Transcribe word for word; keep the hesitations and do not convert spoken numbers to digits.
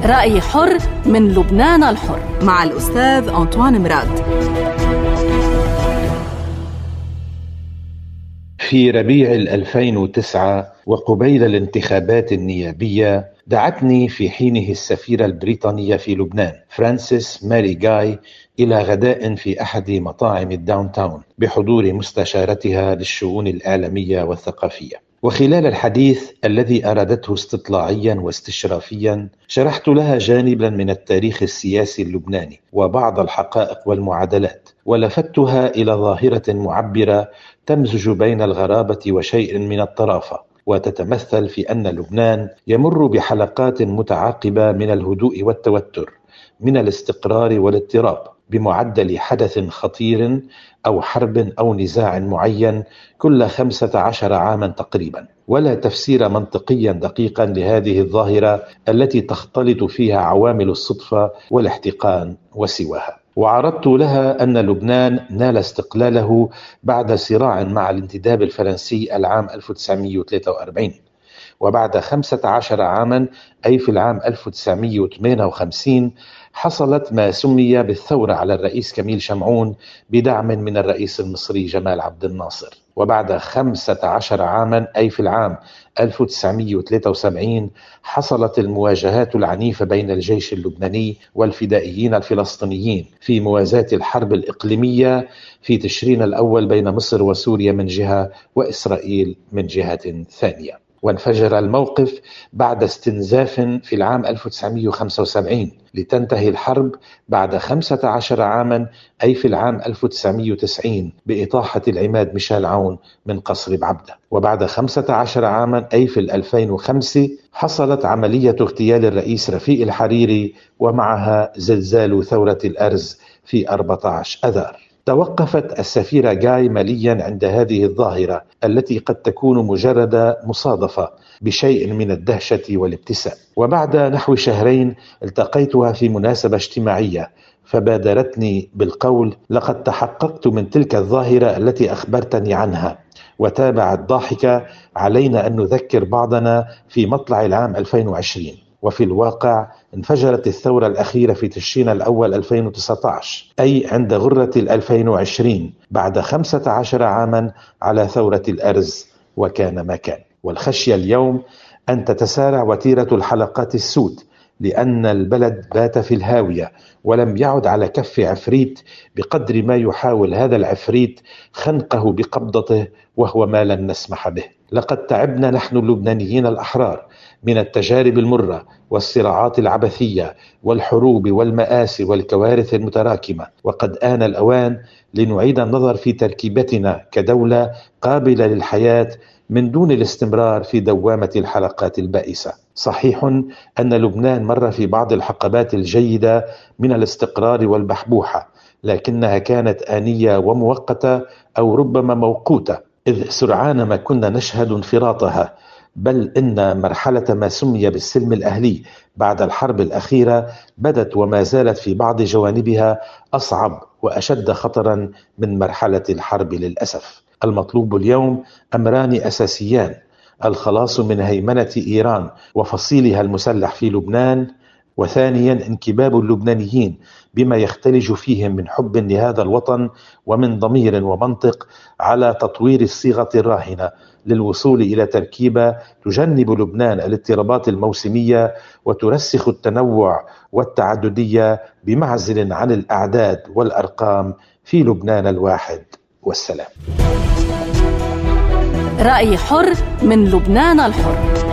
رأي حر من لبنان الحر مع الأستاذ أنطوان مراد. في ربيع الألفين وتسعة وقبيل الانتخابات النيابية دعتني في حينه السفيرة البريطانية في لبنان فرانسيس ماري جاي إلى غداء في أحد مطاعم الداون تاون بحضور مستشارتها للشؤون الإعلامية والثقافية. وخلال الحديث الذي أرادته استطلاعيا واستشرافيا شرحت لها جانبا من التاريخ السياسي اللبناني وبعض الحقائق والمعادلات، ولفتها إلى ظاهرة معبرة تمزج بين الغرابة وشيء من الطرافة، وتتمثل في أن لبنان يمر بحلقات متعاقبة من الهدوء والتوتر، من الاستقرار والاضطراب، بمعدل حدث خطير أو حرب أو نزاع معين كل خمسة عشر عاما تقريبا. ولا تفسير منطقيا دقيقا لهذه الظاهرة التي تختلط فيها عوامل الصدفة والاحتقان وسواها. وعرضت لها أن لبنان نال استقلاله بعد صراع مع الانتداب الفرنسي العام ألف وتسعمئة وثلاثة وأربعين، وبعد خمسة عشر عاما أي في العام ألف وتسعمئة وثمانية وخمسين حصلت ما سمي بالثورة على الرئيس كميل شمعون بدعم من الرئيس المصري جمال عبد الناصر. وبعد خمسة عشر عاما أي في العام ألف وتسعمئة وثلاثة وسبعين حصلت المواجهات العنيفة بين الجيش اللبناني والفدائيين الفلسطينيين في موازاة الحرب الإقليمية في تشرين الأول بين مصر وسوريا من جهة وإسرائيل من جهة ثانية. وانفجر الموقف بعد استنزاف في العام ألف وتسعمئة وخمسة وسبعين لتنتهي الحرب بعد خمسة عشر عاما أي في العام ألف وتسعمئة وتسعين بإطاحة العماد ميشيل عون من قصر بعبدة. وبعد خمسة عشر عاما أي في ألفين وخمسة حصلت عملية اغتيال الرئيس رفيق الحريري ومعها زلزال ثورة الأرز في أربعة عشر أذار. توقفت السفيرة جاي مليا عند هذه الظاهرة التي قد تكون مجرد مصادفة بشيء من الدهشة والابتسام. وبعد نحو شهرين التقيتها في مناسبة اجتماعية فبادرتني بالقول: لقد تحققت من تلك الظاهرة التي أخبرتني عنها. وتابعت ضاحكة: علينا أن نذكر بعضنا في مطلع العام ألفين وعشرين. وفي الواقع انفجرت الثورة الأخيرة في تشرين الأول ألفين وتسعة عشر أي عند غرة الألفين وعشرين بعد خمسة عشر عاما على ثورة الأرز، وكان ما كان. والخشية اليوم أن تتسارع وتيرة الحلقات السود، لأن البلد بات في الهاوية ولم يعد على كف عفريت بقدر ما يحاول هذا العفريت خنقه بقبضته، وهو ما لن نسمح به. لقد تعبنا نحن اللبنانيين الأحرار من التجارب المرة والصراعات العبثية والحروب والمآسي والكوارث المتراكمة، وقد آن الأوان لنعيد النظر في تركيبتنا كدولة قابلة للحياة من دون الاستمرار في دوامة الحلقات البائسة. صحيح أن لبنان مر في بعض الحقبات الجيدة من الاستقرار والبحبوحة، لكنها كانت آنية ومؤقتة أو ربما موقوتة، إذ سرعان ما كنا نشهد انفراطها. بل إن مرحلة ما سمي بالسلم الأهلي بعد الحرب الأخيرة بدت وما زالت في بعض جوانبها أصعب وأشد خطرا من مرحلة الحرب للأسف. المطلوب اليوم أمران أساسيان: الخلاص من هيمنة إيران وفصيلها المسلح في لبنان، وثانيا انكباب اللبنانيين بما يختلج فيهم من حب لهذا الوطن ومن ضمير ومنطق على تطوير الصيغة الراهنة للوصول إلى تركيبة تجنب لبنان الاضطرابات الموسمية وترسخ التنوع والتعددية بمعزل عن الأعداد والأرقام في لبنان الواحد والسلام. رأي حر من لبنان الحر.